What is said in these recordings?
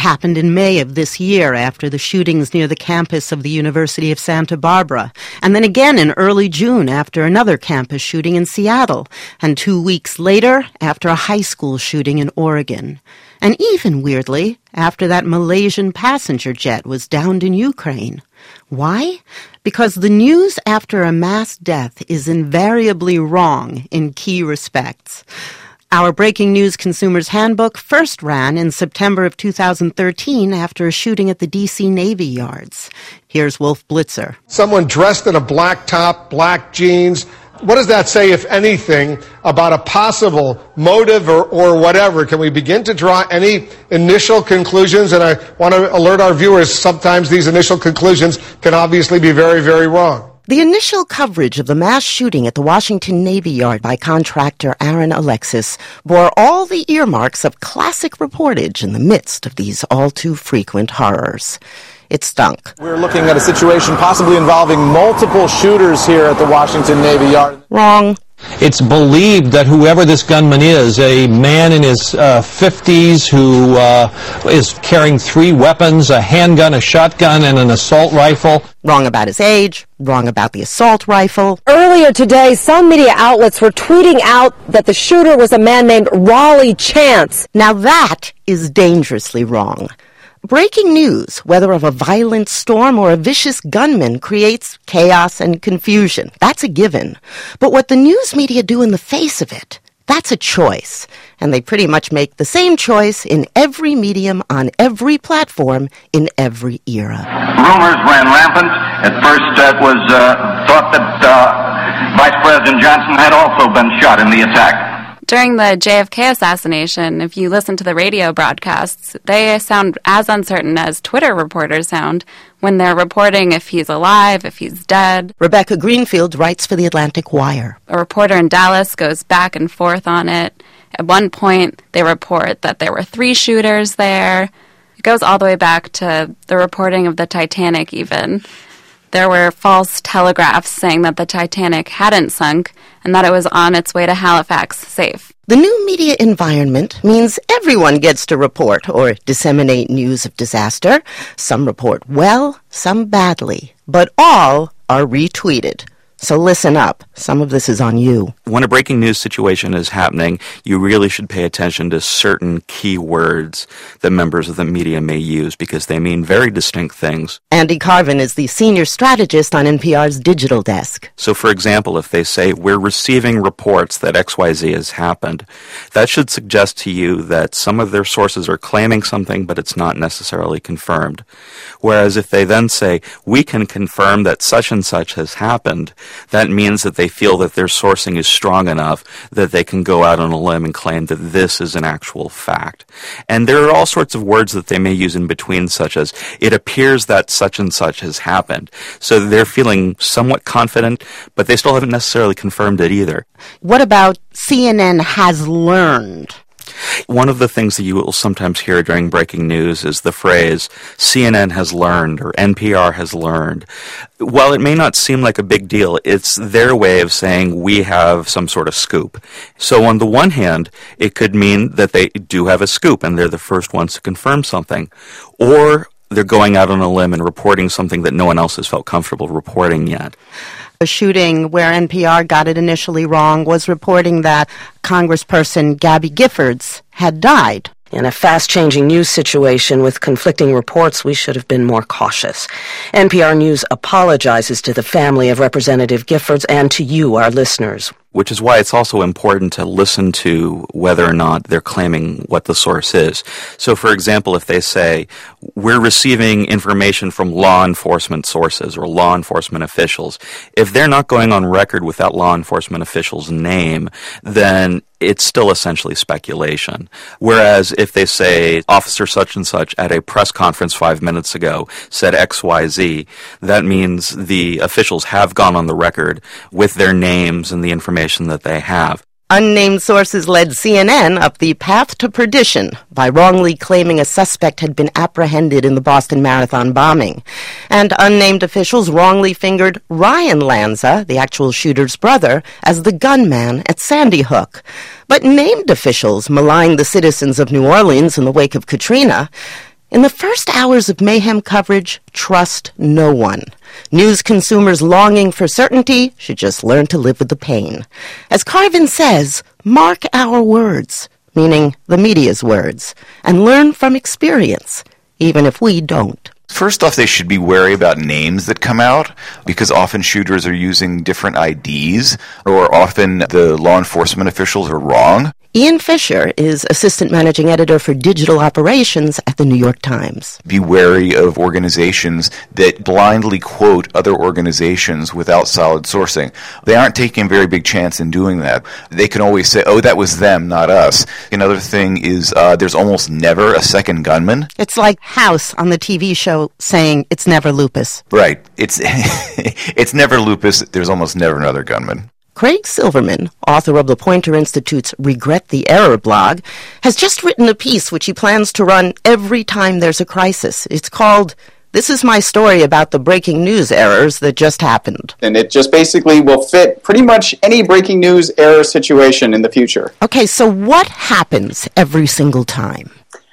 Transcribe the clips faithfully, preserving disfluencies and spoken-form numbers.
happened in May of this year after the shootings near the campus of the University of Santa Barbara, and then again in early June after another campus shooting in Seattle, and two weeks later after a high school shooting in Oregon. And even, weirdly, after that Malaysian passenger jet was downed in Ukraine. Why? Because the news after a mass death is invariably wrong in key respects. Our Breaking News Consumer's Handbook first ran in September of two thousand thirteen after a shooting at the D C Navy Yards. Here's Wolf Blitzer. Someone dressed in a black top, black jeans. What does that say, if anything, about a possible motive or, or whatever? Can we begin to draw any initial conclusions? And I want to alert our viewers, sometimes these initial conclusions can obviously be very, very wrong. The initial coverage of the mass shooting at the Washington Navy Yard by contractor Aaron Alexis bore all the earmarks of classic reportage in the midst of these all-too-frequent horrors. It stunk. We're looking at a situation possibly involving multiple shooters here at the Washington Navy Yard. Wrong. It's believed that whoever this gunman is, a man in his uh, fifties who uh, is carrying three weapons, a handgun, a shotgun, and an assault rifle. Wrong about his age. Wrong about the assault rifle. Earlier today, some media outlets were tweeting out that the shooter was a man named Raleigh Chance. Now that is dangerously wrong. Breaking news, whether of a violent storm or a vicious gunman, creates chaos and confusion. That's a given. But what the news media do in the face of it, that's a choice. And they pretty much make the same choice in every medium, on every platform, in every era. Rumors ran rampant. At first uh, it was uh, thought that uh, Vice President Johnson had also been shot in the attack. During the J F K assassination, if you listen to the radio broadcasts, they sound as uncertain as Twitter reporters sound when they're reporting if he's alive, if he's dead. Rebecca Greenfield writes for the Atlantic Wire. A reporter in Dallas goes back and forth on it. At one point, they report that there were three shooters there. It goes all the way back to the reporting of the Titanic, even. There were false telegraphs saying that the Titanic hadn't sunk and that it was on its way to Halifax safe. The new media environment means everyone gets to report or disseminate news of disaster. Some report well, some badly, but all are retweeted. So listen up. Some of this is on you. When a breaking news situation is happening, you really should pay attention to certain key words that members of the media may use because they mean very distinct things. Andy Carvin is the senior strategist on N P R's digital desk. So, for example, if they say, we're receiving reports that X Y Z has happened, that should suggest to you that some of their sources are claiming something, but it's not necessarily confirmed. Whereas if they then say, we can confirm that such and such has happened, that means that they feel that their sourcing is strong enough that they can go out on a limb and claim that this is an actual fact. And there are all sorts of words that they may use in between, such as, it appears that such and such has happened. So they're feeling somewhat confident, but they still haven't necessarily confirmed it either. What about C N N has learned? One of the things that you will sometimes hear during breaking news is the phrase, C N N has learned, or N P R has learned. While it may not seem like a big deal, it's their way of saying we have some sort of scoop. So on the one hand, it could mean that they do have a scoop and they're the first ones to confirm something. Or they're going out on a limb and reporting something that no one else has felt comfortable reporting yet. A shooting where N P R got it initially wrong was reporting that Congressperson Gabby Giffords had died. In a fast-changing news situation with conflicting reports, we should have been more cautious. N P R News apologizes to the family of Representative Giffords and to you, our listeners. Which is why it's also important to listen to whether or not they're claiming what the source is. So, for example, if they say, we're receiving information from law enforcement sources or law enforcement officials, if they're not going on record with that law enforcement official's name, then it's still essentially speculation. Whereas if they say, Officer such and such at a press conference five minutes ago said X Y Z, that means the officials have gone on the record with their names and the information that they have. Unnamed sources led C N N up the path to perdition by wrongly claiming a suspect had been apprehended in the Boston Marathon bombing. And unnamed officials wrongly fingered Ryan Lanza, the actual shooter's brother, as the gunman at Sandy Hook. But named officials maligned the citizens of New Orleans in the wake of Katrina. In the first hours of mayhem coverage, trust no one. News consumers longing for certainty should just learn to live with the pain. As Carvin says, mark our words, meaning the media's words, and learn from experience, even if we don't. First off, they should be wary about names that come out, because often shooters are using different I Ds, or often the law enforcement officials are wrong. Ian Fisher is assistant managing editor for digital operations at the New York Times. Be wary of organizations that blindly quote other organizations without solid sourcing. They aren't taking a very big chance in doing that. They can always say, oh, that was them, not us. Another thing is uh, there's almost never a second gunman. It's like House on the T V show saying it's never lupus. Right. It's it's never lupus. There's almost never another gunman. Craig Silverman, author of the Poynter Institute's Regret the Error blog, has just written a piece which he plans to run every time there's a crisis. It's called, "This is my story about the breaking news errors that just happened." And it just basically will fit pretty much any breaking news error situation in the future. Okay, so what happens every single time?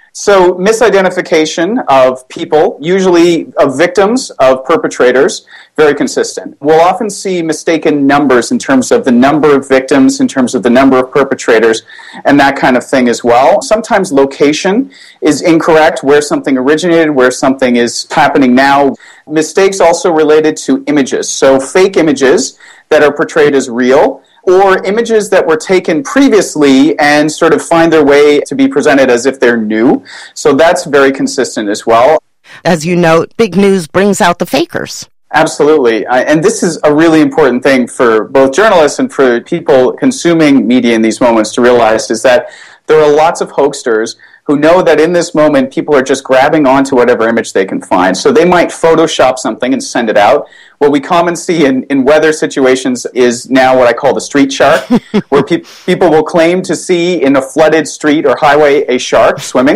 So misidentification of people, usually of victims, of perpetrators, very consistent. We'll often see mistaken numbers in terms of the number of victims, in terms of the number of perpetrators, and that kind of thing as well. Sometimes location is incorrect, where something originated, where something is happening now. Mistakes also related to images. So fake images that are portrayed as real, or images that were taken previously and sort of find their way to be presented as if they're new. So that's very consistent as well. As you note, big news brings out the fakers. Absolutely. I, and this is a really important thing for both journalists and for people consuming media in these moments to realize, is that there are lots of hoaxsters who know that in this moment people are just grabbing onto whatever image they can find. So they might Photoshop something and send it out. What we commonly see in, in weather situations is now what I call the street shark, where pe- people will claim to see in a flooded street or highway a shark swimming.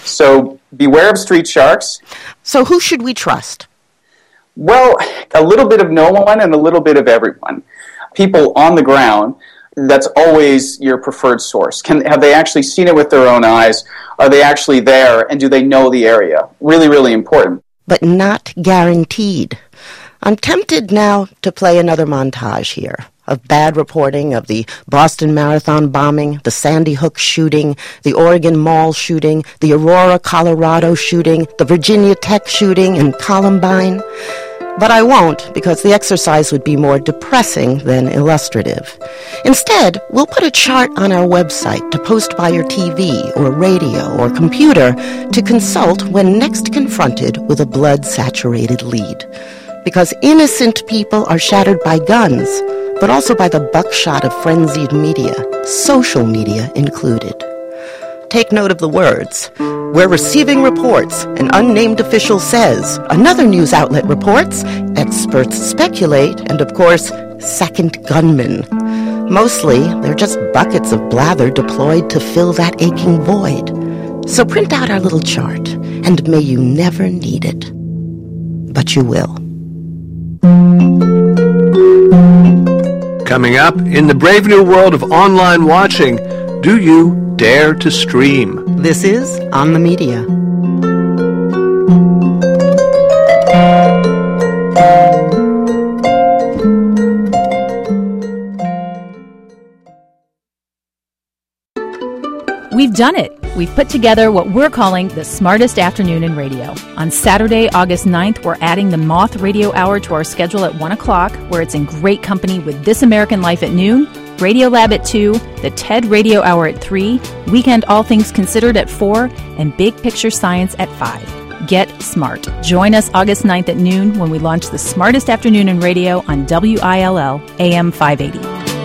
So beware of street sharks. So who should we trust? Well, a little bit of no one and a little bit of everyone. People on the ground, that's always your preferred source. Can, have they actually seen it with their own eyes? Are they actually there? And do they know the area? Really, really important. But not guaranteed. I'm tempted now to play another montage here of bad reporting of the Boston Marathon bombing, the Sandy Hook shooting, the Oregon Mall shooting, the Aurora, Colorado shooting, the Virginia Tech shooting, and Columbine. But I won't, because the exercise would be more depressing than illustrative. Instead, we'll put a chart on our website to post by your T V or radio or computer to consult when next confronted with a blood-saturated lead. Because innocent people are shattered by guns, but also by the buckshot of frenzied media, social media included. Take note of the words. We're receiving reports. An unnamed official says. Another news outlet reports. Experts speculate. And, of course, second gunmen. Mostly, they're just buckets of blather deployed to fill that aching void. So print out our little chart, and may you never need it. But you will. Coming up, in the brave new world of online watching, do you dare to stream? This is On the Media. We've done it. We've put together what we're calling the smartest afternoon in radio. On Saturday, August ninth, we're adding the Moth Radio Hour to our schedule at one o'clock, where it's in great company with This American Life at noon, Radio Lab at two, the TED Radio Hour at three, Weekend All Things Considered at four, and Big Picture Science at five. Get smart. Join us August ninth at noon when we launch the smartest afternoon in radio on W I L L A M five eighty.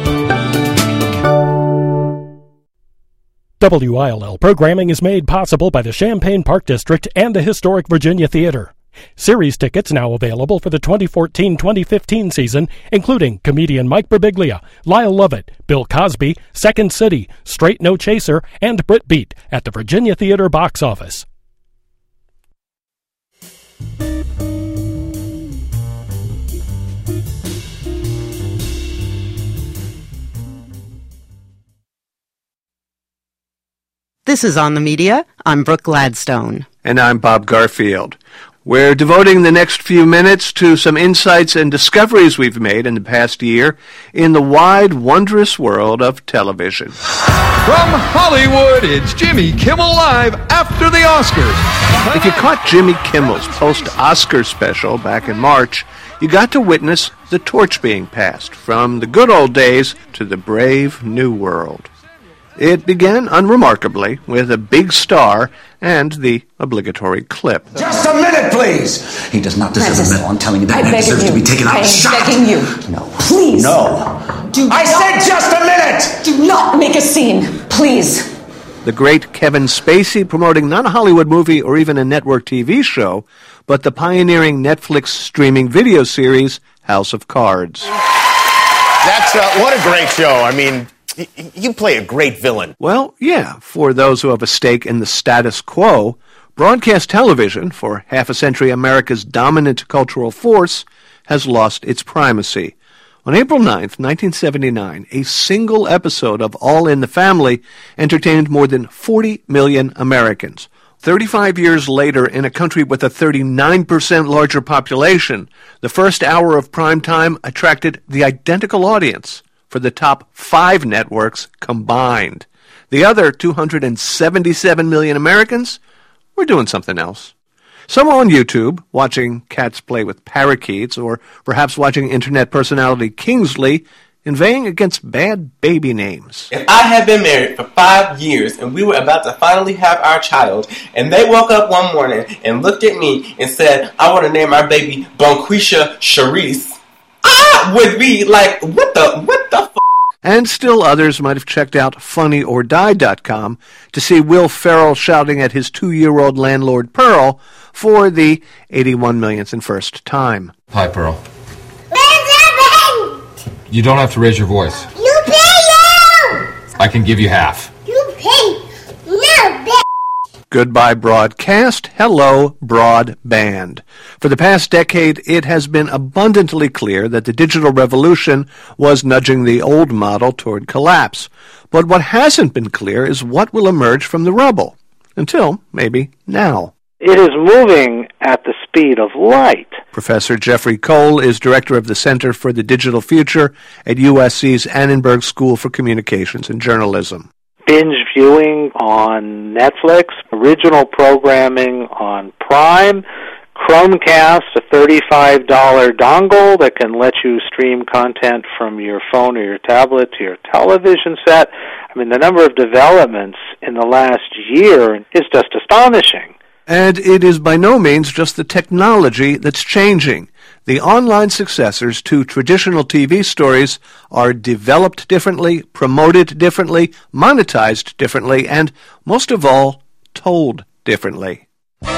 W I L L programming is made possible by the Champaign Park District and the Historic Virginia Theater. Series tickets now available for the twenty fourteen twenty fifteen season, including comedian Mike Birbiglia, Lyle Lovett, Bill Cosby, Second City, Straight No Chaser, and Brit Beat at the Virginia Theater box office. This is On the Media. I'm Brooke Gladstone. And I'm Bob Garfield. We're devoting the next few minutes to some insights and discoveries we've made in the past year in the wide, wondrous world of television. From Hollywood, it's Jimmy Kimmel Live after the Oscars. If you caught Jimmy Kimmel's post-Oscar special back in March, you got to witness the torch being passed from the good old days to the brave new world. It began unremarkably with a big star and the obligatory clip. Just a minute, please! He does not deserve Francis, a medal. I'm telling you, that man deserves you. to be taken out and shot. I am begging you. No. Please. No. Do I not, said just a minute! Do not make a scene, please. The great Kevin Spacey promoting not a Hollywood movie or even a network T V show, but the pioneering Netflix streaming video series, House of Cards. That's, uh, what a great show. I mean, you play a great villain. Well, yeah, for those who have a stake in the status quo, broadcast television, for half a century America's dominant cultural force, has lost its primacy. On April ninth, nineteen seventy-nine, a single episode of All in the Family entertained more than forty million Americans. thirty-five years later, in a country with a thirty-nine percent larger population, the first hour of prime time attracted the identical audience for the top five networks combined. The other two hundred seventy-seven million Americans were doing something else. Some on YouTube, watching cats play with parakeets, or perhaps watching internet personality Kingsley inveighing against bad baby names. If I had been married for five years and we were about to finally have our child, and they woke up one morning and looked at me and said, I want to name our baby Bonquisha Charisse, I would be like, what the, what the f***? And still others might have checked out funny or die dot com to see Will Ferrell shouting at his two-year-old landlord Pearl for the eighty-one millionth and first time. Hi, Pearl. You don't have to raise your voice. You pay you! I can give you half. You pay no, bitch! Goodbye broadcast, hello broadband. For the past decade, it has been abundantly clear that the digital revolution was nudging the old model toward collapse. But what hasn't been clear is what will emerge from the rubble. Until, maybe, now. It is moving at the speed of light. Professor Jeffrey Cole is director of the Center for the Digital Future at U S C's Annenberg School for Communications and Journalism. Binge viewing on Netflix, original programming on Prime, Chromecast, a thirty-five dollars dongle that can let you stream content from your phone or your tablet to your television set. I mean, the number of developments in the last year is just astonishing. And it is by no means just the technology that's changing. The online successors to traditional T V stories are developed differently, promoted differently, monetized differently, and, most of all, told differently.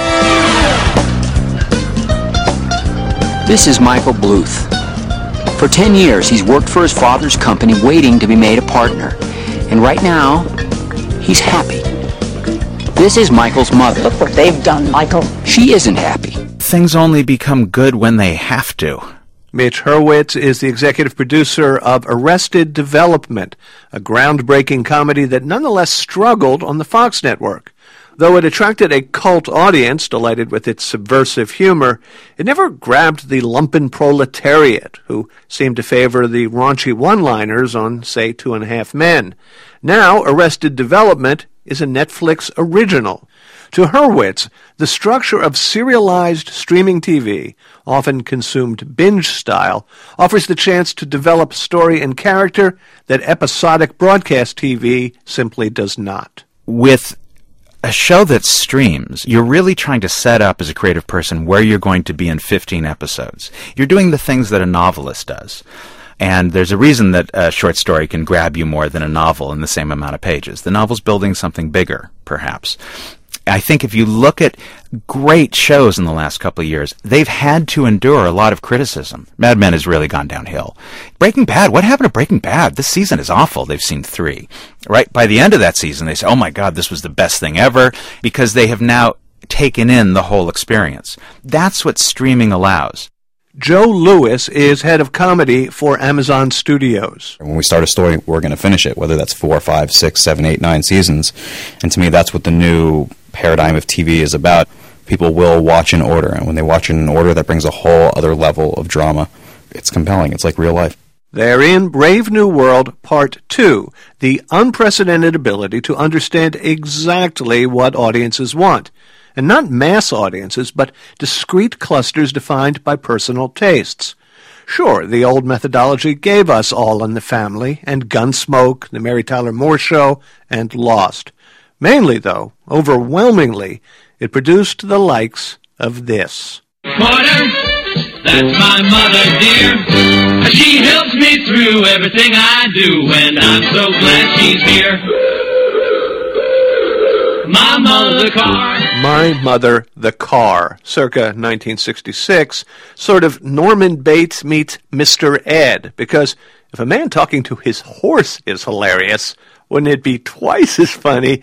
This is Michael Bluth. For ten years, he's worked for his father's company, waiting to be made a partner. And right now, he's happy. This is Michael's mother. Look what they've done, Michael. She isn't happy. Things only become good when they have to. Mitch Hurwitz is the executive producer of Arrested Development, a groundbreaking comedy that nonetheless struggled on the Fox network. Though it attracted a cult audience, delighted with its subversive humor, it never grabbed the lumpen proletariat, who seemed to favor the raunchy one-liners on, say, Two and a Half Men. Now, Arrested Development is a Netflix original. To Hurwitz, the structure of serialized streaming T V, often consumed binge-style, offers the chance to develop story and character that episodic broadcast T V simply does not. With a show that streams, you're really trying to set up as a creative person where you're going to be in fifteen episodes. You're doing the things that a novelist does. And there's a reason that a short story can grab you more than a novel in the same amount of pages. The novel's building something bigger, perhaps. I think if you look at great shows in the last couple of years, they've had to endure a lot of criticism. Mad Men has really gone downhill. Breaking Bad, what happened to Breaking Bad? This season is awful. They've seen three. Right? By the end of that season, they say, oh my God, this was the best thing ever, because they have now taken in the whole experience. That's what streaming allows. Joe Lewis is head of comedy for Amazon Studios. When we start a story, we're going to finish it, whether that's four, five, six, seven, eight, nine seasons. And to me, that's what the new paradigm of T V is about. People will watch in order, and when they watch in order, that brings a whole other level of drama. It's compelling. It's like real life. They're in Brave New World Part two, the unprecedented ability to understand exactly what audiences want. And not mass audiences, but discrete clusters defined by personal tastes. Sure, the old methodology gave us All in the Family, and Gunsmoke, The Mary Tyler Moore Show, and Lost. Mainly, though, overwhelmingly, it produced the likes of this. Porter, that's my mother, dear. She helps me through everything I do, and I'm so glad she's here. My mother, the car. My Mother, the Car, circa nineteen sixty-six, sort of Norman Bates meets Mister Ed, because if a man talking to his horse is hilarious, wouldn't it be twice as funny?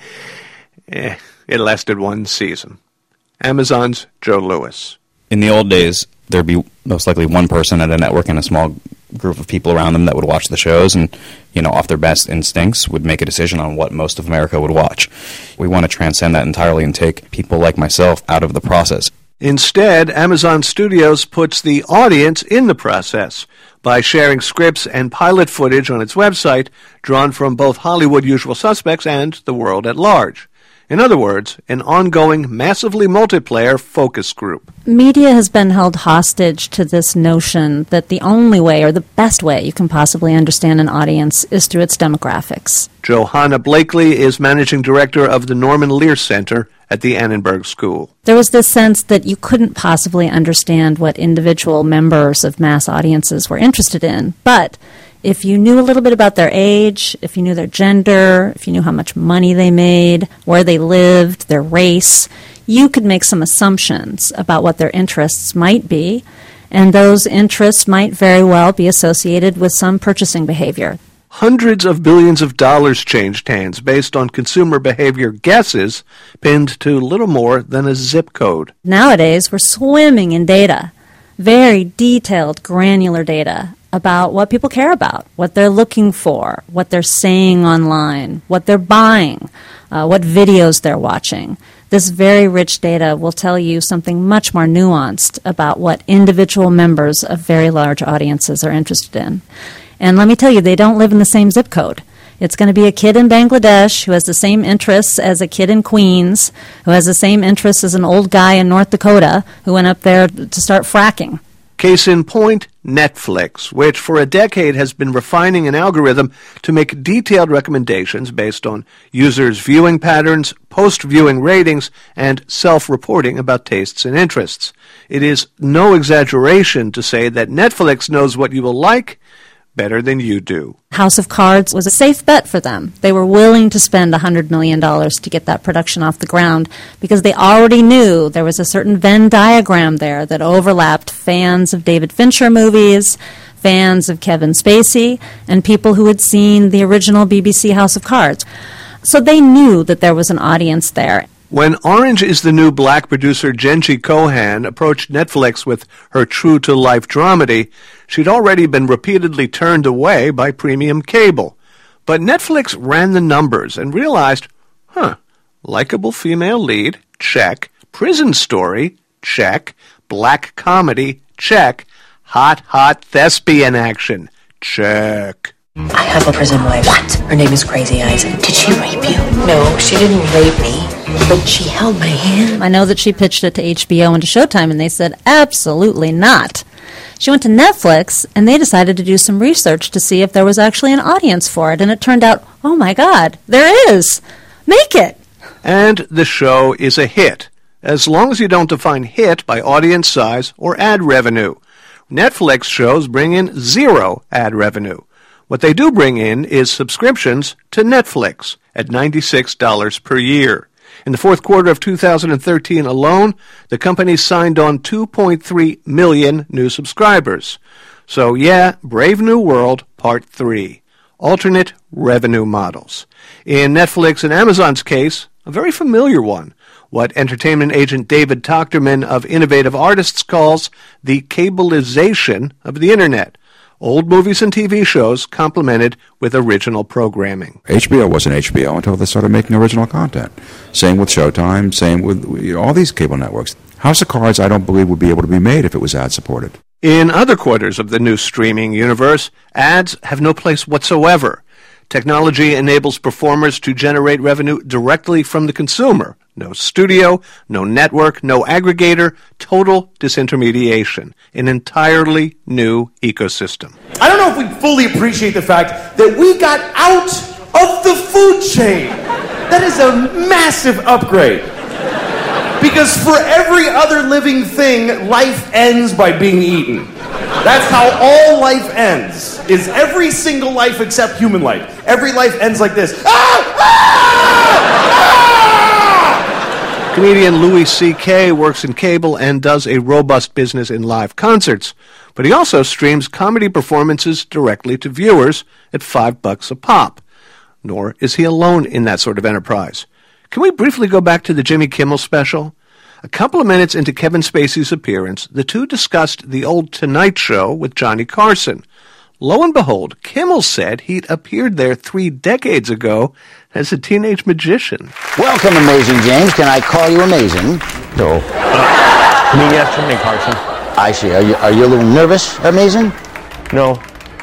Eh, it lasted one season. Amazon's Joe Lewis. In the old days, there'd be most likely one person at a network and a small group of people around them that would watch the shows and, you know, off their best instincts would make a decision on what most of America would watch. We want to transcend that entirely and take people like myself out of the process. Instead, Amazon Studios puts the audience in the process by sharing scripts and pilot footage on its website drawn from both Hollywood usual suspects and the world at large. In other words, an ongoing, massively multiplayer focus group. Media has been held hostage to this notion that the only way, or the best way, you can possibly understand an audience is through its demographics. Johanna Blakely is managing director of the Norman Lear Center at the Annenberg School. There was this sense that you couldn't possibly understand what individual members of mass audiences were interested in, but if you knew a little bit about their age, if you knew their gender, if you knew how much money they made, where they lived, their race, you could make some assumptions about what their interests might be, and those interests might very well be associated with some purchasing behavior. Hundreds of billions of dollars changed hands based on consumer behavior guesses pinned to little more than a zip code. Nowadays, we're swimming in data, very detailed, granular data about what people care about, what they're looking for, what they're saying online, what they're buying, uh, what videos they're watching. This very rich data will tell you something much more nuanced about what individual members of very large audiences are interested in. And let me tell you, they don't live in the same zip code. It's going to be a kid in Bangladesh who has the same interests as a kid in Queens, who has the same interests as an old guy in North Dakota who went up there to start fracking. Case in point, Netflix, which for a decade has been refining an algorithm to make detailed recommendations based on users' viewing patterns, post-viewing ratings, and self-reporting about tastes and interests. It is no exaggeration to say that Netflix knows what you will like better than you do. House of Cards was a safe bet for them. They were willing to spend one hundred million dollars to get that production off the ground because they already knew there was a certain Venn diagram there that overlapped fans of David Fincher movies, fans of Kevin Spacey, and people who had seen the original B B C House of Cards. So they knew that there was an audience there. When Orange is the New Black producer Jenji Kohan approached Netflix with her true-to-life dramedy, she'd already been repeatedly turned away by premium cable. But Netflix ran the numbers and realized, huh, likable female lead, check, prison story, check, black comedy, check, hot, hot thespian action, check. I have a prison wife. What? Her name is Crazy Eyes. Did she rape you? No, she didn't rape me, but she held my hand. I know that she pitched it to H B O and to Showtime, and they said, absolutely not. She went to Netflix, and they decided to do some research to see if there was actually an audience for it, and it turned out, oh my God, there is. Make it. And the show is a hit, as long as you don't define hit by audience size or ad revenue. Netflix shows bring in zero ad revenue. What they do bring in is subscriptions to Netflix at ninety-six dollars per year. In the fourth quarter of two thousand thirteen alone, the company signed on two point three million new subscribers. So yeah, Brave New World Part three. Alternate revenue models. In Netflix and Amazon's case, a very familiar one. What entertainment agent David Tochterman of Innovative Artists calls the cableization of the Internet. Old movies and T V shows complemented with original programming. H B O wasn't H B O until they started making original content. Same with Showtime, same with you know, all these cable networks. House of Cards, I don't believe, would be able to be made if it was ad-supported. In other quarters of the new streaming universe, ads have no place whatsoever. Technology enables performers to generate revenue directly from the consumer. No studio, no network, no aggregator, total disintermediation. An entirely new ecosystem. I don't know if we fully appreciate the fact that we got out of the food chain. That is a massive upgrade. Because for every other living thing, life ends by being eaten. That's how all life ends, is every single life except human life. Every life ends like this. Ah! Ah! Ah! Comedian Louis C K works in cable and does a robust business in live concerts, but he also streams comedy performances directly to viewers at five bucks a pop. Nor is he alone in that sort of enterprise. Can we briefly go back to the Jimmy Kimmel special? A couple of minutes into Kevin Spacey's appearance, the two discussed the old Tonight Show with Johnny Carson. Lo and behold, Kimmel said he'd appeared there three decades ago as a teenage magician. Welcome, Amazing James. Can I call you Amazing? No. I mean, yes, Johnny Carson. I see. Are you, are you a little nervous, Amazing? No.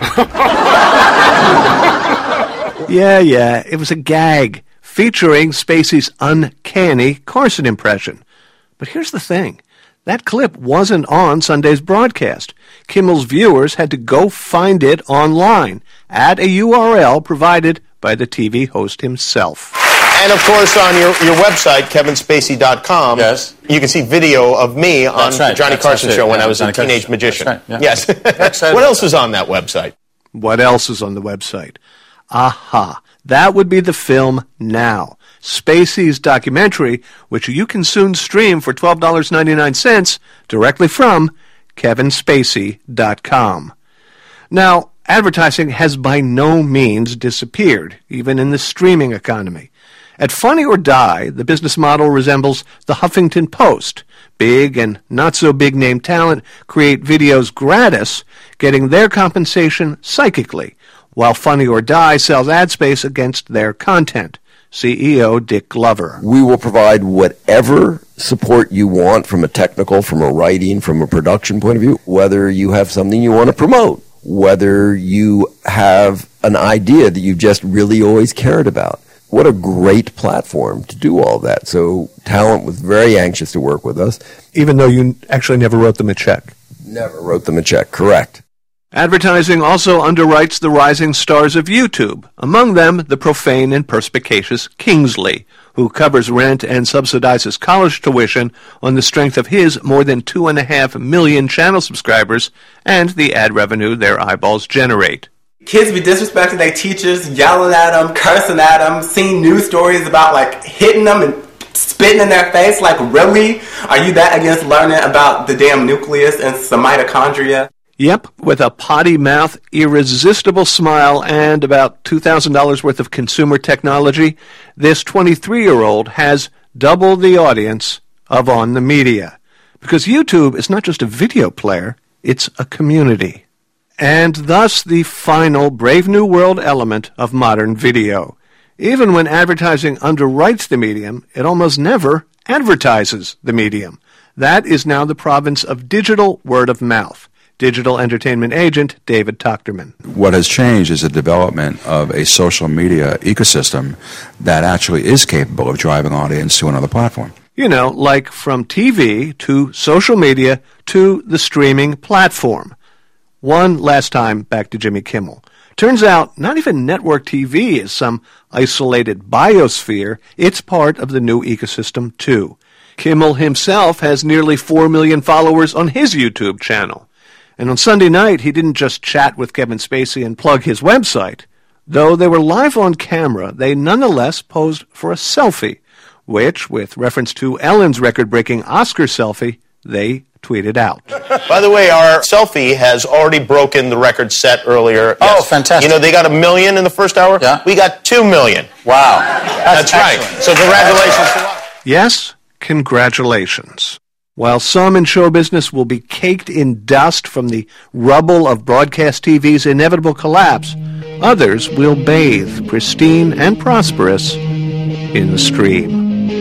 Yeah, yeah, it was a gag featuring Spacey's uncanny Carson impression. But here's the thing. That clip wasn't on Sunday's broadcast. Kimmel's viewers had to go find it online at a U R L provided by the T V host himself. And, of course, on your, your website, kevin spacey dot com, yes, you can see video of me on right. the Johnny That's Carson right. show when yeah, I was a Johnny teenage Carson. magician. Right. Yeah. Yes. What else is on that website? What else is on the website? Aha. That would be the film Now, Spacey's documentary, which you can soon stream for twelve dollars and ninety-nine cents directly from kevin spacey dot com. Now, advertising has by no means disappeared, even in the streaming economy. At Funny or Die, the business model resembles the Huffington Post. Big and not-so-big name talent create videos gratis, getting their compensation psychically, while Funny or Die sells ad space against their content. C E O Dick Glover. We will provide whatever support you want from a technical, from a writing, from a production point of view, whether you have something you want to promote, whether you have an idea that you've just really always cared about. What a great platform to do all that. So talent was very anxious to work with us. Even though you actually never wrote them a check. Never wrote them a check, correct. Advertising also underwrites the rising stars of YouTube, among them the profane and perspicacious Kingsley, who covers rent and subsidizes college tuition on the strength of his more than two and a half million channel subscribers and the ad revenue their eyeballs generate. Kids be disrespecting their teachers, yelling at them, cursing at them, seeing news stories about, like, hitting them and spitting in their face. Like, really? Are you that against learning about the damn nucleus and some mitochondria? Yep, with a potty mouth, irresistible smile, and about two thousand dollars worth of consumer technology, this twenty-three-year-old has double the audience of On the Media. Because YouTube is not just a video player, it's a community. And thus the final Brave New World element of modern video. Even when advertising underwrites the medium, it almost never advertises the medium. That is now the province of digital word of mouth. Digital entertainment agent David Tochterman. What has changed is the development of a social media ecosystem that actually is capable of driving audience to another platform. You know, like from T V to social media to the streaming platform. One last time back to Jimmy Kimmel. Turns out not even network T V is some isolated biosphere. It's part of the new ecosystem, too. Kimmel himself has nearly four million followers on his YouTube channel. And on Sunday night, he didn't just chat with Kevin Spacey and plug his website. Though they were live on camera, they nonetheless posed for a selfie, which, with reference to Ellen's record-breaking Oscar selfie, they tweeted out. By the way, our selfie has already broken the record set earlier. Oh, yes. fantastic. You know, they got a million in the first hour. Yeah. We got two million. Wow. That's, That's right. So congratulations to us. Yes, congratulations. While some in show business will be caked in dust from the rubble of broadcast T V's inevitable collapse, others will bathe, pristine and prosperous, in the stream.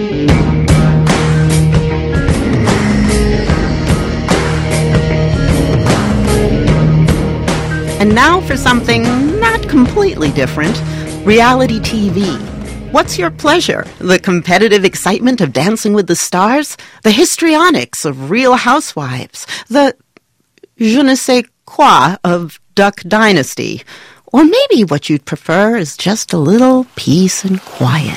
And now for something not completely different, reality T V. What's your pleasure? The competitive excitement of Dancing with the Stars? The histrionics of Real Housewives? The je ne sais quoi of Duck Dynasty? Or maybe what you'd prefer is just a little peace and quiet.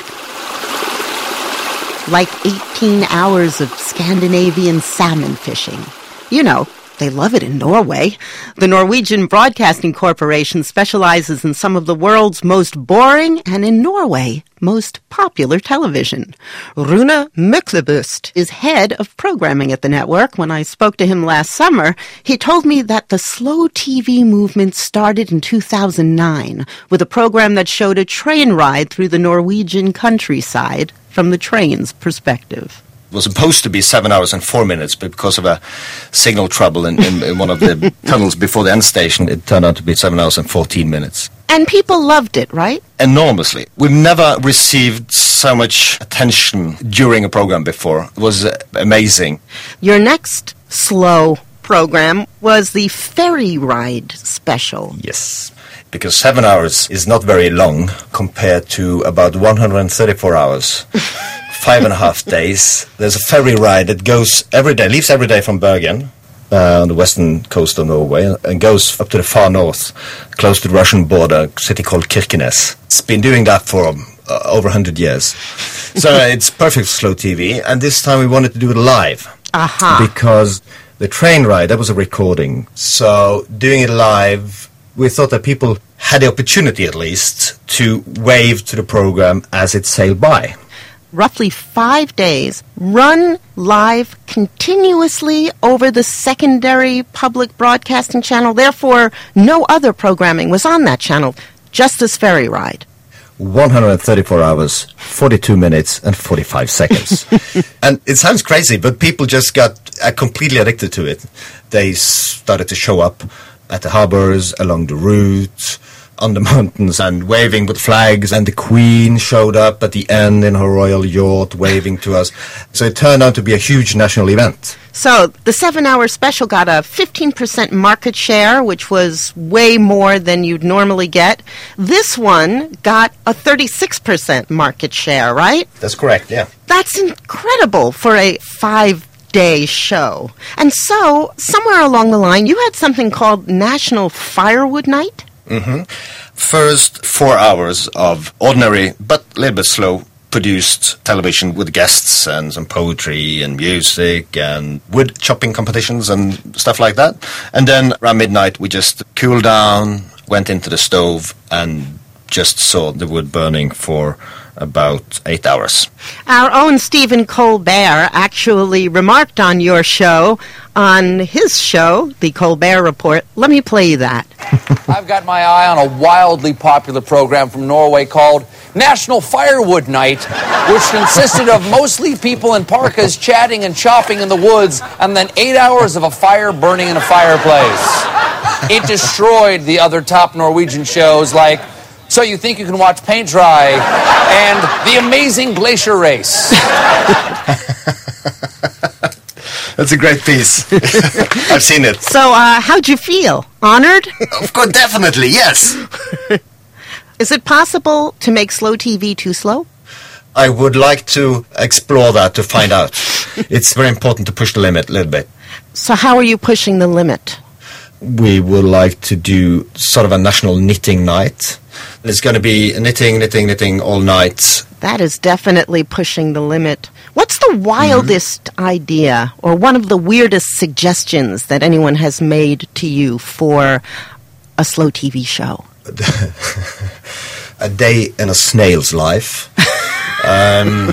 Like eighteen hours of Scandinavian salmon fishing. You know, they love it in Norway. The Norwegian Broadcasting Corporation specializes in some of the world's most boring and, in Norway, most popular television. Rune Myklebust is head of programming at the network. When I spoke to him last summer, he told me that the slow T V movement started in two thousand nine with a program that showed a train ride through the Norwegian countryside from the train's perspective. It was supposed to be seven hours and four minutes, but because of a signal trouble in, in, in one of the tunnels before the end station, it turned out to be seven hours and fourteen minutes. And people loved it, right? Enormously. We've never received so much attention during a program before. It was uh, amazing. Your next slow program was the Ferry Ride Special. Yes, because seven hours is not very long compared to about one hundred thirty-four hours. Five and a half days. There's a ferry ride that goes every day, leaves every day from Bergen, uh, on the western coast of Norway, and goes up to the far north, close to the Russian border, a city called Kirkenes. It's been doing that for um, uh, over one hundred years. So uh, it's perfect for slow T V, and this time we wanted to do it live. Aha. Because the train ride, that was a recording. So doing it live, we thought that people had the opportunity, at least, to wave to the program as it sailed by. Roughly five days, run live continuously over the secondary public broadcasting channel. Therefore, no other programming was on that channel, just this ferry ride. one hundred thirty-four hours, forty-two minutes, and forty-five seconds. And it sounds crazy, but people just got uh, completely addicted to it. They started to show up at the harbors, along the route, on the mountains, and waving with flags, and the Queen showed up at the end in her royal yacht waving to us. So it turned out to be a huge national event. So the seven-hour special got a fifteen percent market share, which was way more than you'd normally get. This one got a thirty-six percent market share, right? That's correct, yeah. That's incredible for a five-day show. And so, somewhere along the line, you had something called National Firewood Night? Mm-hmm. First four hours of ordinary, but a little bit slow, produced television with guests and some poetry and music and wood chopping competitions and stuff like that. And then around midnight we just cooled down, went into the stove and just saw the wood burning for about eight hours. Our own Stephen Colbert actually remarked on your show, on his show, The Colbert Report. Let me play you that. I've got my eye on a wildly popular program from Norway called National Firewood Night, which consisted of mostly people in parkas chatting and chopping in the woods, and then eight hours of a fire burning in a fireplace. It destroyed the other top Norwegian shows like So You Think You Can Watch Paint Dry and The Amazing Glacier Race. That's a great piece. I've seen it. So, uh, how'd you feel? Honored? Of course, definitely, yes. Is it possible to make slow T V too slow? I would like to explore that to find out. It's very important to push the limit a little bit. So how are you pushing the limit? We would like to do sort of a national knitting night. It's going to be knitting, knitting, knitting all night. That is definitely pushing the limit. What's the wildest mm-hmm. idea or one of the weirdest suggestions that anyone has made to you for a slow T V show? A day in a snail's life. um,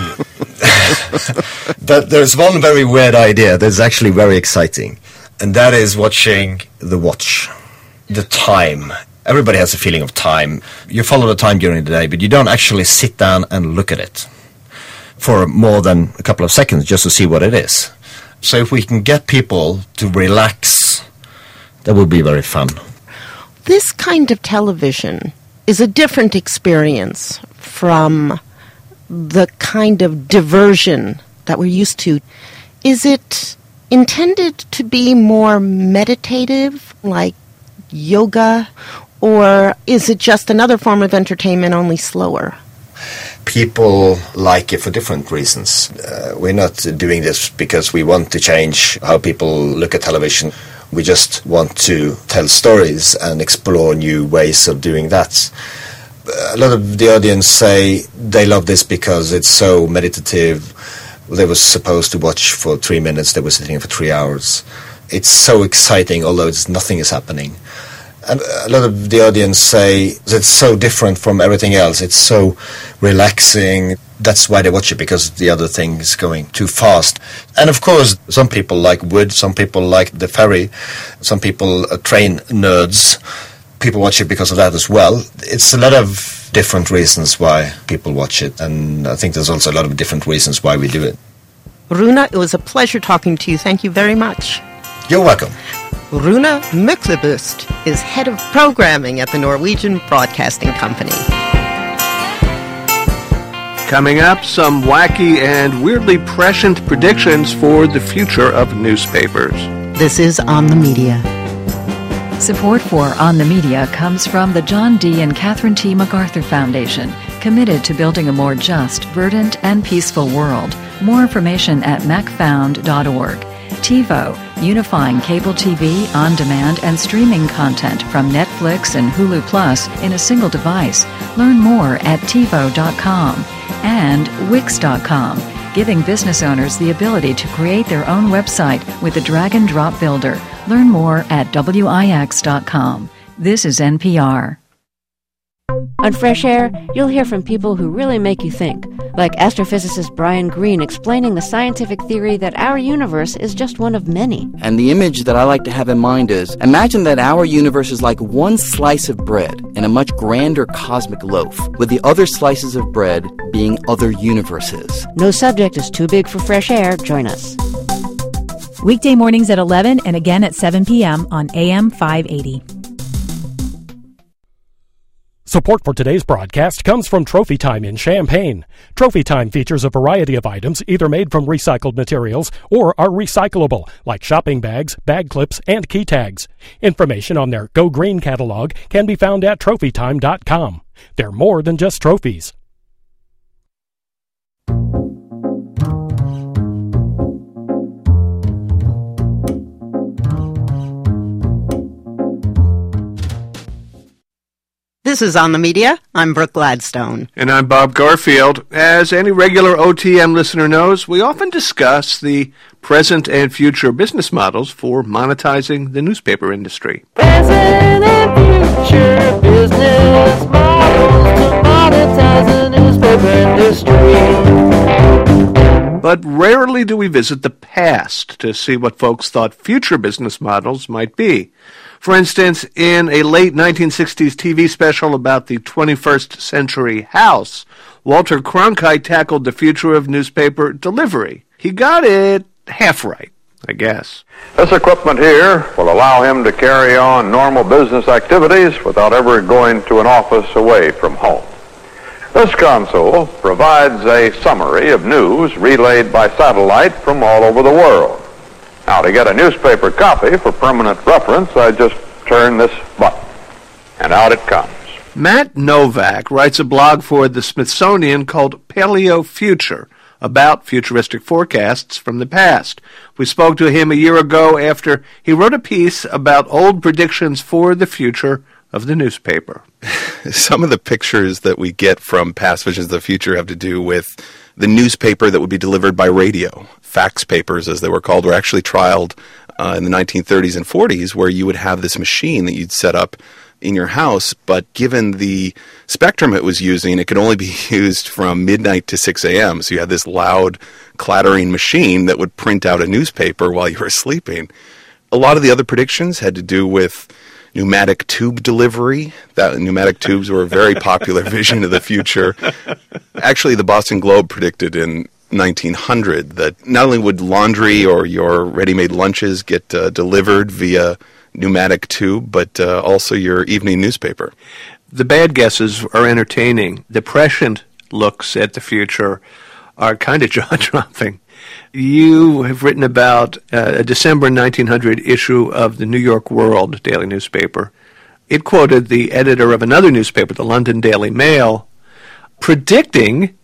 but there's one very weird idea that's actually very exciting, and that is watching the watch, the time. Everybody has a feeling of time. You follow the time during the day, but you don't actually sit down and look at it for more than a couple of seconds just to see what it is. So if we can get people to relax, that would be very fun. This kind of television is a different experience from the kind of diversion that we're used to. Is it intended to be more meditative, like yoga, or is it just another form of entertainment, only slower? People like it for different reasons. Uh, we're not doing this because we want to change how people look at television. We just want to tell stories and explore new ways of doing that. A lot of the audience say they love this because it's so meditative. They were supposed to watch for three minutes, they were sitting for three hours. It's so exciting, although it's, nothing is happening. And a lot of the audience say it's so different from everything else. It's so relaxing. That's why they watch it, because the other thing is going too fast. And of course, some people like wood, some people like the ferry, some people are train nerds. People watch it because of that as well. It's a lot of different reasons why people watch it, and I think there's also a lot of different reasons why we do it. Rune, it was a pleasure talking to you. Thank you very much. You're welcome. Rune Myklebust is head of programming at the Norwegian Broadcasting Company. Coming up, some wacky and weirdly prescient predictions for the future of newspapers. This is On the Media. Support for On the Media comes from the John D. and Catherine T. MacArthur Foundation, committed to building a more just, verdant, and peaceful world. More information at mac found dot org. TiVo, unifying cable T V, on-demand, and streaming content from Netflix and Hulu Plus in a single device. Learn more at tivo dot com. And Wix dot com, giving business owners the ability to create their own website with the drag-and-drop builder. Learn more at wix dot com. This is N P R. On Fresh Air, you'll hear from people who really make you think, like astrophysicist Brian Greene explaining the scientific theory that our universe is just one of many. And the image that I like to have in mind is, imagine that our universe is like one slice of bread in a much grander cosmic loaf, with the other slices of bread being other universes. No subject is too big for Fresh Air. Join us. Weekday mornings at eleven and again at seven p.m. on A M five eighty. Support for today's broadcast comes from Trophy Time in Champaign. Trophy Time features a variety of items either made from recycled materials or are recyclable, like shopping bags, bag clips, and key tags. Information on their Go Green catalog can be found at trophy time dot com. They're more than just trophies. This is On the Media. I'm Brooke Gladstone. And I'm Bob Garfield. As any regular O T M listener knows, we often discuss the present and future business models for monetizing the newspaper industry. Present and future business models to monetize the newspaper industry. But rarely do we visit the past to see what folks thought future business models might be. For instance, in a late nineteen sixties T V special about the twenty-first century house, Walter Cronkite tackled the future of newspaper delivery. He got it half right, I guess. This equipment here will allow him to carry on normal business activities without ever going to an office away from home. This console provides a summary of news relayed by satellite from all over the world. Now, to get a newspaper copy for permanent reference, I just turn this button, and out it comes. Matt Novak writes a blog for the Smithsonian called Paleo Future about futuristic forecasts from the past. We spoke to him a year ago after he wrote a piece about old predictions for the future of the newspaper. Some of the pictures that we get from past visions of the future have to do with the newspaper that would be delivered by radio. Fax papers, as they were called, were actually trialed uh, in the nineteen thirties and forties, where you would have this machine that you'd set up in your house, but given the spectrum it was using, it could only be used from midnight to six a.m., so you had this loud, clattering machine that would print out a newspaper while you were sleeping. A lot of the other predictions had to do with pneumatic tube delivery. That pneumatic tubes were a very popular vision of the future. Actually, the Boston Globe predicted in nineteen hundred, that not only would laundry or your ready-made lunches get uh, delivered via pneumatic tube, but uh, also your evening newspaper. The bad guesses are entertaining. The prescient looks at the future are kind of jaw-dropping. You have written about uh, a December nineteen hundred issue of the New York World daily newspaper. It quoted the editor of another newspaper, the London Daily Mail, predicting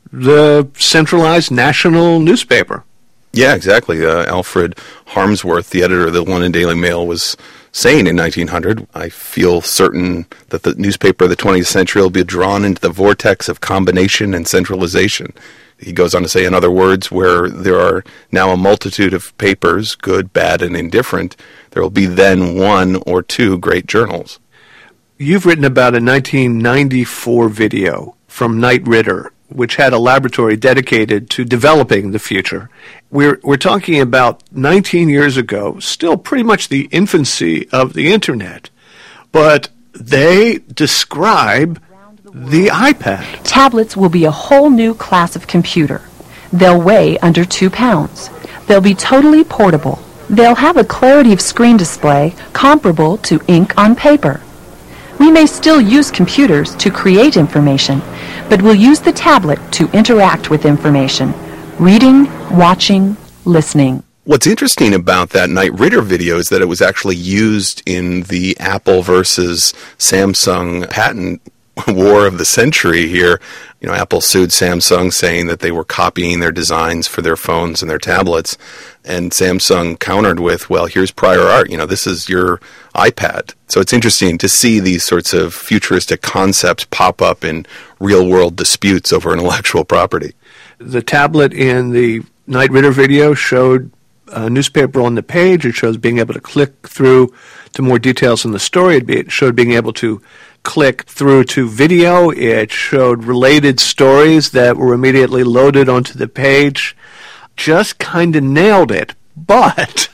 the centralized national newspaper. Yeah, exactly. Uh, Alfred Harmsworth, the editor of the London Daily Mail, was saying in nineteen hundred, I feel certain that the newspaper of the twentieth century will be drawn into the vortex of combination and centralization. He goes on to say, in other words, where there are now a multitude of papers, good, bad, and indifferent, there will be then one or two great journals. You've written about a nineteen ninety-four video from Knight Ridder, which had a laboratory dedicated to developing the future. We're we're talking about nineteen years ago, still pretty much the infancy of the Internet, but they describe the iPad. Tablets will be a whole new class of computer. They'll weigh under two pounds. They'll be totally portable. They'll have a clarity of screen display comparable to ink on paper. We may still use computers to create information, but we'll use the tablet to interact with information, reading, watching, listening. What's interesting about that Knight Ridder video is that it was actually used in the Apple versus Samsung patent war of the century here. You know, Apple sued Samsung saying that they were copying their designs for their phones and their tablets, and Samsung countered with, well, here's prior art. You know, this is your iPad. So it's interesting to see these sorts of futuristic concepts pop up in real-world disputes over intellectual property. The tablet in the Knight Ridder video showed a newspaper on the page. It shows being able to click through to more details in the story. It showed being able to click through to video. It showed related stories that were immediately loaded onto the page. Just kind of nailed it. But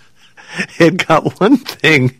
it got one thing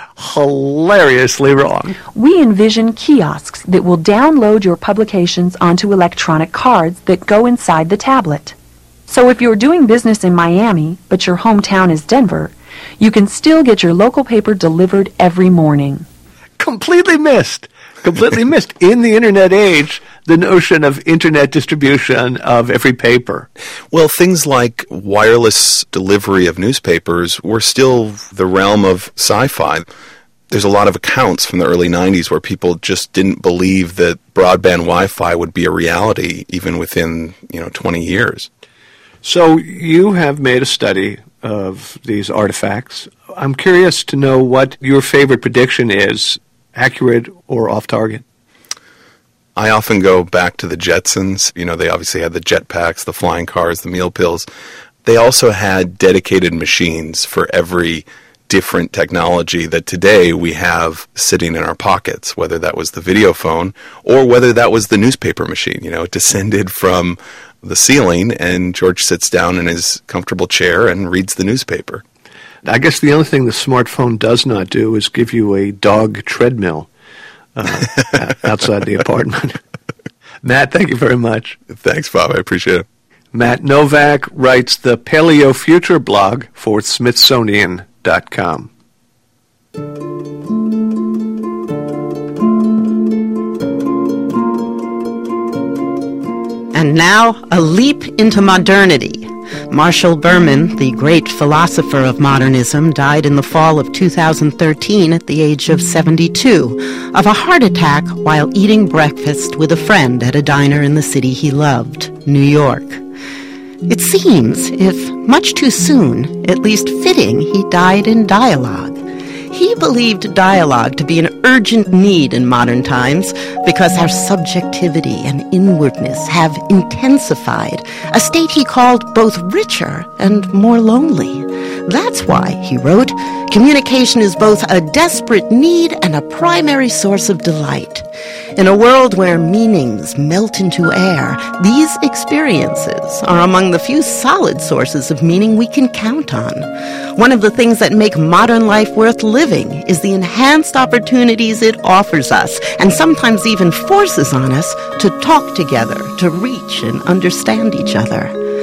hilariously wrong. We envision kiosks that will download your publications onto electronic cards that go inside the tablet. So if you're doing business in Miami, but your hometown is Denver, you can still get your local paper delivered every morning. Completely missed. Completely missed in the Internet age the notion of Internet distribution of every paper. Well, things like wireless delivery of newspapers were still the realm of sci-fi. There's a lot of accounts from the early nineties where people just didn't believe that broadband Wi-Fi would be a reality even within, you know, twenty years. So you have made a study of these artifacts. I'm curious to know what your favorite prediction is, accurate or off target. I often go back to the Jetsons. You know, they obviously had the jetpacks, the flying cars, the meal pills. They also had dedicated machines for every different technology that today we have sitting in our pockets, whether that was the video phone or whether that was the newspaper machine. You know, it descended from the ceiling and George sits down in his comfortable chair and reads the newspaper. I guess the only thing the smartphone does not do is give you a dog treadmill uh, outside the apartment. Matt, thank you very much. Thanks, Bob. I appreciate it. Matt Novak writes the Paleo Future blog for Smithsonian dot com. And now, a leap into modernity. Marshall Berman, the great philosopher of modernism, died in the fall of two thousand thirteen at the age of seventy-two of a heart attack while eating breakfast with a friend at a diner in the city he loved, New York. It seems, if much too soon, at least fitting, he died in dialogue. He believed dialogue to be an urgent need in modern times because our subjectivity and inwardness have intensified, a state he called both richer and more lonely. That's why, he wrote, communication is both a desperate need and a primary source of delight. In a world where meanings melt into air, these experiences are among the few solid sources of meaning we can count on. One of the things that make modern life worth living is the enhanced opportunities it offers us, and sometimes even forces on us, to talk together, to reach and understand each other.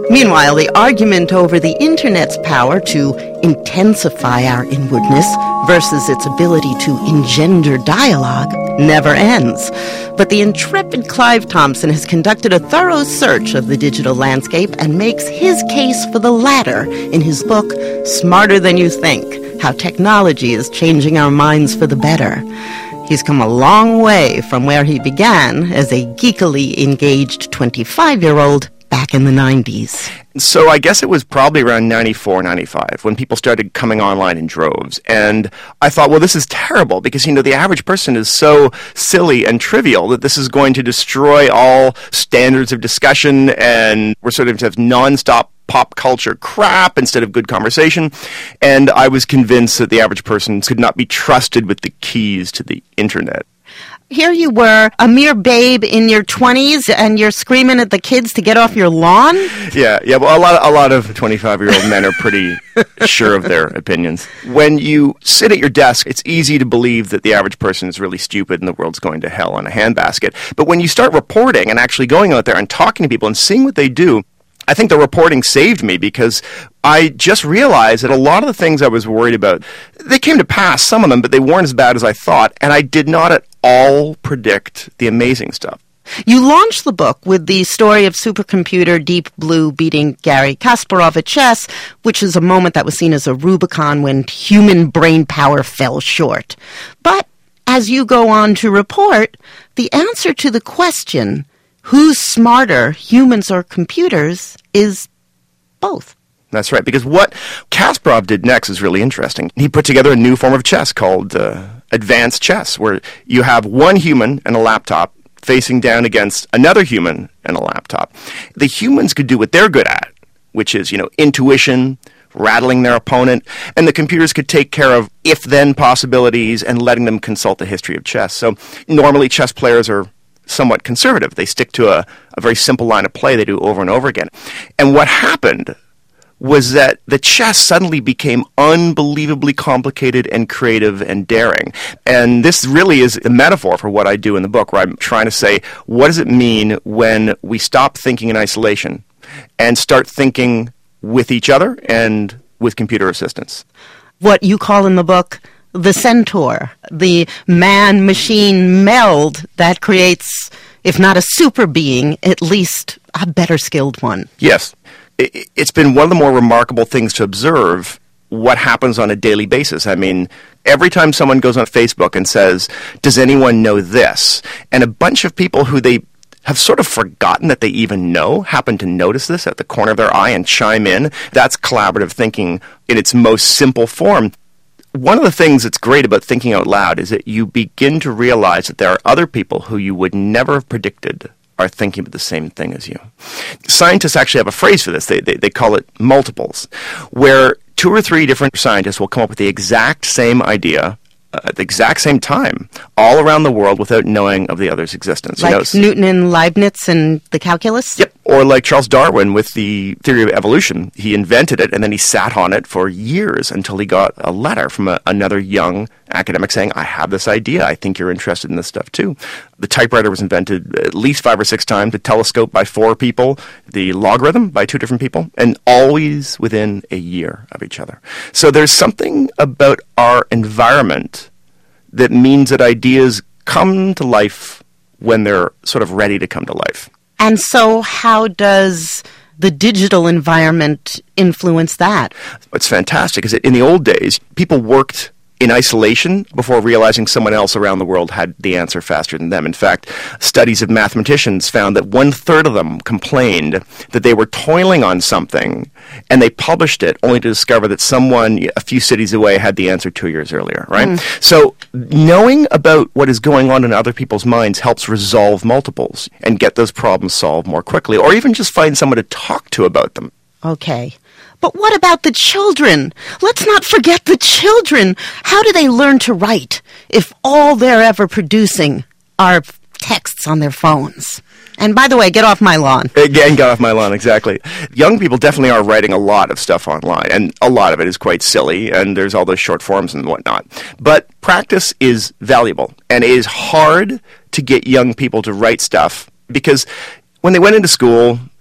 Meanwhile, the argument over the Internet's power to intensify our inwardness versus its ability to engender dialogue never ends. But the intrepid Clive Thompson has conducted a thorough search of the digital landscape and makes his case for the latter in his book, Smarter Than You Think: How Technology is Changing Our Minds for the Better. He's come a long way from where he began as a geekily engaged twenty-five-year-old back in the nineties. So I guess it was probably around ninety-four, ninety-five when people started coming online in droves. And I thought, well, this is terrible because, you know, the average person is so silly and trivial that this is going to destroy all standards of discussion, and we're sort of just nonstop pop culture crap instead of good conversation. And I was convinced that the average person could not be trusted with the keys to the internet. Here you were, a mere babe in your twenties, and you're screaming at the kids to get off your lawn? Yeah, yeah. Well, a lot, of, a lot of twenty-five-year-old men are pretty sure of their opinions. When you sit at your desk, it's easy to believe that the average person is really stupid and the world's going to hell in a handbasket. But when you start reporting and actually going out there and talking to people and seeing what they do, I think the reporting saved me because I just realized that a lot of the things I was worried about, they came to pass, some of them, but they weren't as bad as I thought, and I did not at all predict the amazing stuff. You launched the book with the story of supercomputer Deep Blue beating Garry Kasparov at chess, which is a moment that was seen as a Rubicon when human brain power fell short. But as you go on to report, the answer to the question, who's smarter, humans or computers, is both. That's right, because what Kasparov did next is really interesting. He put together a new form of chess called uh, advanced chess, where you have one human and a laptop facing down against another human and a laptop. The humans could do what they're good at, which is, you know, intuition, rattling their opponent, and the computers could take care of if-then possibilities and letting them consult the history of chess. So normally chess players are somewhat conservative. They stick to a, a very simple line of play they do over and over again. And what happened was that the chess suddenly became unbelievably complicated and creative and daring. And this really is a metaphor for what I do in the book, where I'm trying to say, what does it mean when we stop thinking in isolation and start thinking with each other and with computer assistance? What you call in the book the centaur, the man-machine meld that creates, if not a super being, at least a better skilled one. Yes. It's been one of the more remarkable things to observe what happens on a daily basis. I mean, every time someone goes on Facebook and says, does anyone know this? And a bunch of people who they have sort of forgotten that they even know happen to notice this at the corner of their eye and chime in. That's collaborative thinking in its most simple form. One of the things that's great about thinking out loud is that you begin to realize that there are other people who you would never have predicted are thinking about the same thing as you. Scientists actually have a phrase for this. They, they, they call it multiples, where two or three different scientists will come up with the exact same idea uh, at the exact same time all around the world without knowing of the other's existence. Like you know, Newton and Leibniz and the calculus? Yep. Or like Charles Darwin with the theory of evolution. He invented it, and then he sat on it for years until he got a letter from a, another young academic saying, I have this idea. I think you're interested in this stuff too. The typewriter was invented at least five or six times, the telescope by four people, the logarithm by two different people, and always within a year of each other. So there's something about our environment that means that ideas come to life when they're sort of ready to come to life. And so how does the digital environment influence that? What's fantastic is that in the old days, people worked in isolation before realizing someone else around the world had the answer faster than them. In fact, studies of mathematicians found that one-third of them complained that they were toiling on something, and they published it only to discover that someone a few cities away had the answer two years earlier, right? Mm. So knowing about what is going on in other people's minds helps resolve multiples and get those problems solved more quickly, or even just find someone to talk to about them. Okay. But what about the children? Let's not forget the children. How do they learn to write if all they're ever producing are texts on their phones? And by the way, get off my lawn. Again, get off my lawn, exactly. Young people definitely are writing a lot of stuff online, and a lot of it is quite silly, and there's all those short forms and whatnot. But practice is valuable, and it is hard to get young people to write stuff because when they went into school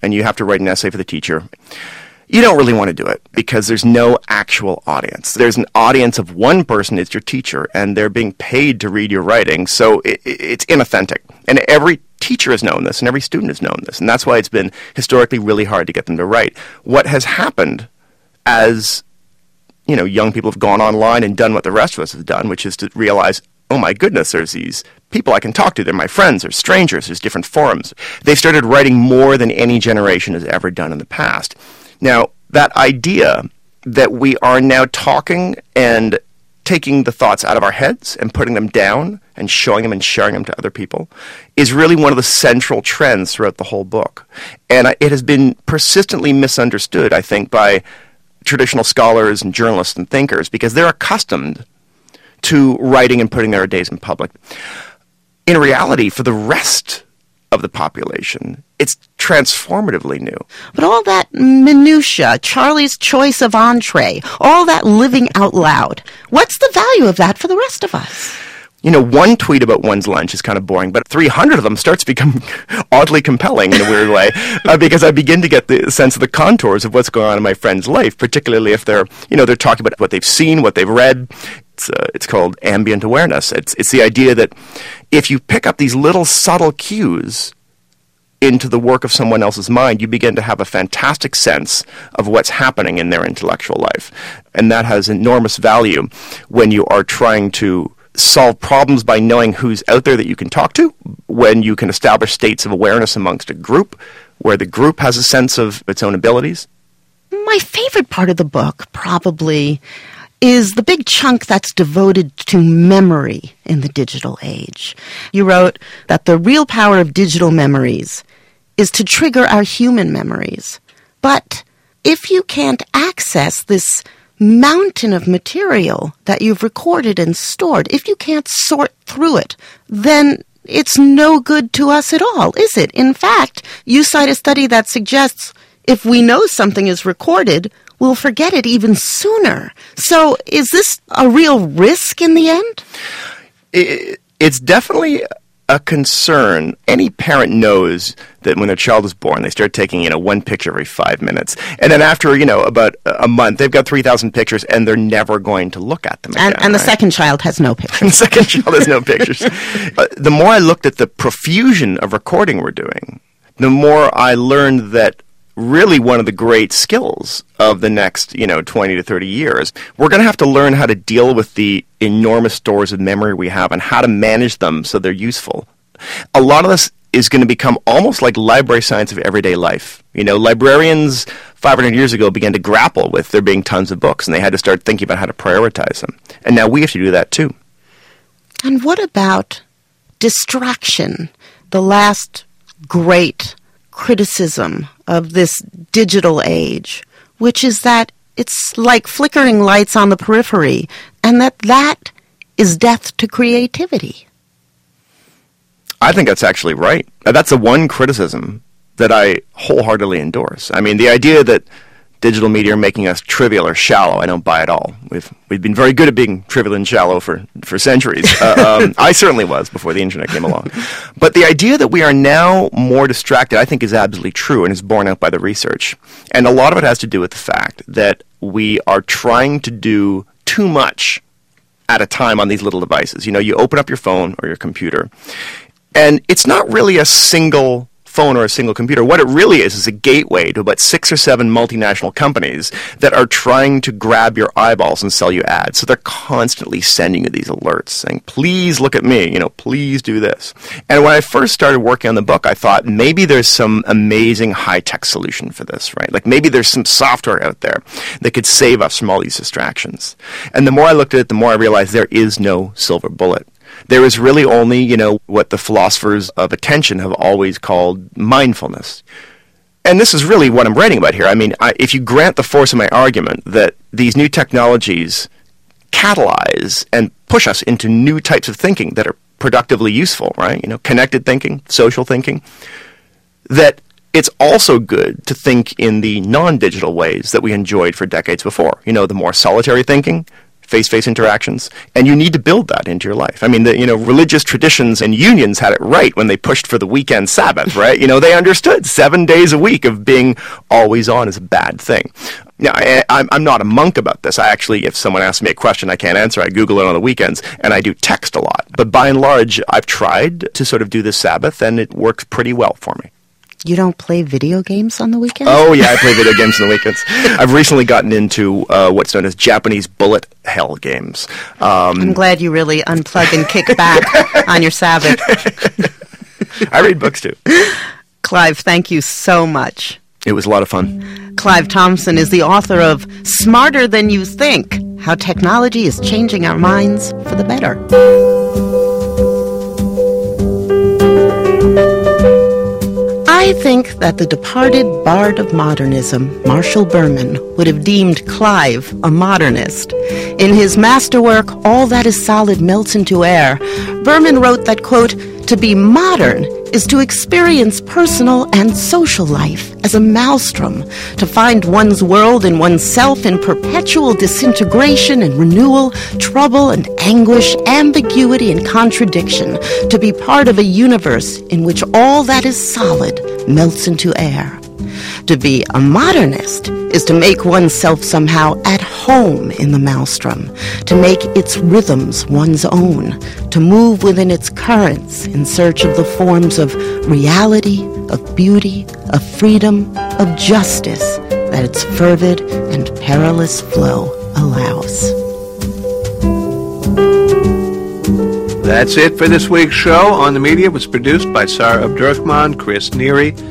and you have to write an essay for the teacher, you don't really want to do it because there's no actual audience. There's an audience of one person, it's your teacher, and they're being paid to read your writing, so it, it's inauthentic. And every teacher has known this, and every student has known this, and that's why it's been historically really hard to get them to write. What has happened as, you know, young people have gone online and done what the rest of us have done, which is to realize, oh my goodness, there's these people I can talk to. They're my friends. They're strangers. There's different forums. They've started writing more than any generation has ever done in the past. Now, that idea that we are now talking and taking the thoughts out of our heads and putting them down and showing them and sharing them to other people is really one of the central trends throughout the whole book. And it has been persistently misunderstood, I think, by traditional scholars and journalists and thinkers because they're accustomed to writing and putting their ideas in public. In reality, for the rest of the population, it's transformatively new. But all that minutia, Charlie's choice of entree, all that living out loud, what's the value of that for the rest of us? You know, one tweet about one's lunch is kind of boring, but three hundred of them starts to become oddly compelling in a weird way uh, because I begin to get the sense of the contours of what's going on in my friend's life, particularly if they're, you know, they're talking about what they've seen, what they've read. It's, uh, it's called ambient awareness. It's, it's the idea that if you pick up these little subtle cues into the work of someone else's mind, you begin to have a fantastic sense of what's happening in their intellectual life. And that has enormous value when you are trying to solve problems by knowing who's out there that you can talk to, when you can establish states of awareness amongst a group, where the group has a sense of its own abilities. My favorite part of the book, probably, is the big chunk that's devoted to memory in the digital age. You wrote that the real power of digital memories is to trigger our human memories. But if you can't access this mountain of material that you've recorded and stored, if you can't sort through it, then it's no good to us at all, is it? In fact, you cite a study that suggests if we know something is recorded, we'll forget it even sooner. So is this a real risk in the end? It, it's definitely a concern. Any parent knows that when their child is born, they start taking, you know, one picture every five minutes. And then after, you know, about a month, they've got three thousand pictures, and they're never going to look at them again. And, and the right? second child has no pictures. And the second child has no pictures. Uh, the more I looked at the profusion of recording we're doing, the more I learned that really one of the great skills of the next, you know, twenty to thirty years, we're going to have to learn how to deal with the enormous stores of memory we have and how to manage them so they're useful. A lot of this is going to become almost like library science of everyday life. You know, librarians five hundred years ago began to grapple with there being tons of books, and they had to start thinking about how to prioritize them. And now we have to do that too. And what about distraction, the last great criticism of this digital age, which is that it's like flickering lights on the periphery, and that that is death to creativity? I think that's actually right. That's the one criticism that I wholeheartedly endorse. I mean, the idea that digital media are making us trivial or shallow, I don't buy at all. We've we've been very good at being trivial and shallow for, for centuries. Uh, um, I certainly was before the internet came along. But the idea that we are now more distracted, I think, is absolutely true and is borne out by the research. And a lot of it has to do with the fact that we are trying to do too much at a time on these little devices. You know, you open up your phone or your computer, and it's not really a single phone or a single computer. What it really is is a gateway to about six or seven multinational companies that are trying to grab your eyeballs and sell you ads. So they're constantly sending you these alerts saying, please look at me, you know, please do this. And when I first started working on the book, I thought maybe there's some amazing high-tech solution for this, right? Like maybe there's some software out there that could save us from all these distractions. And the more I looked at it, the more I realized there is no silver bullet. There is really only, you know, what the philosophers of attention have always called mindfulness. And this is really what I'm writing about here. I mean, I, if you grant the force of my argument that these new technologies catalyze and push us into new types of thinking that are productively useful, right? You know, connected thinking, social thinking, that it's also good to think in the non-digital ways that we enjoyed for decades before. You know, the more solitary thinking, face-to-face interactions, and you need to build that into your life. I mean, the, you know, religious traditions and unions had it right when they pushed for the weekend Sabbath, right? You know, they understood seven days a week of being always on is a bad thing. Now, I, I'm, I'm not a monk about this. I actually, if someone asks me a question I can't answer, I Google it on the weekends, and I do text a lot. But by and large, I've tried to sort of do this Sabbath, and it works pretty well for me. You don't play video games on the weekends? Oh, yeah, I play video games on the weekends. I've recently gotten into uh, what's known as Japanese bullet hell games. Um, I'm glad you really unplug and kick back on your Sabbath. I read books, too. Clive, thank you so much. It was a lot of fun. Clive Thompson is the author of Smarter Than You Think, How Technology is Changing Our Minds for the Better. I think that the departed bard of modernism, Marshall Berman, would have deemed Clive a modernist. In his masterwork, All That Is Solid Melts into Air, Berman wrote that, quote, to be modern is to experience personal and social life as a maelstrom, to find one's world and oneself in perpetual disintegration and renewal, trouble and anguish, ambiguity and contradiction, to be part of a universe in which all that is solid melts into air. To be a modernist is to make oneself somehow at home in the maelstrom, to make its rhythms one's own, to move within its currents in search of the forms of reality, of beauty, of freedom, of justice that its fervid and perilous flow allows. That's it for this week's show. On the Media was produced by Sarah Abdurrahman, Chris Neary,